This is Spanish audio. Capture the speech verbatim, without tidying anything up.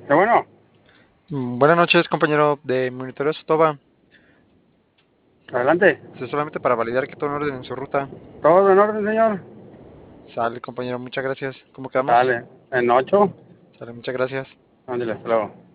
Qué bueno, Mm, Buenas noches, compañero de Monitoreo Sotoba. adelante. Esto es solamente para validar que todo en orden en su ruta. Todo en orden, señor. Sale, compañero, muchas gracias. ¿Cómo quedamos? Sale. En ocho. Sale, muchas gracias. Ándale, hasta luego.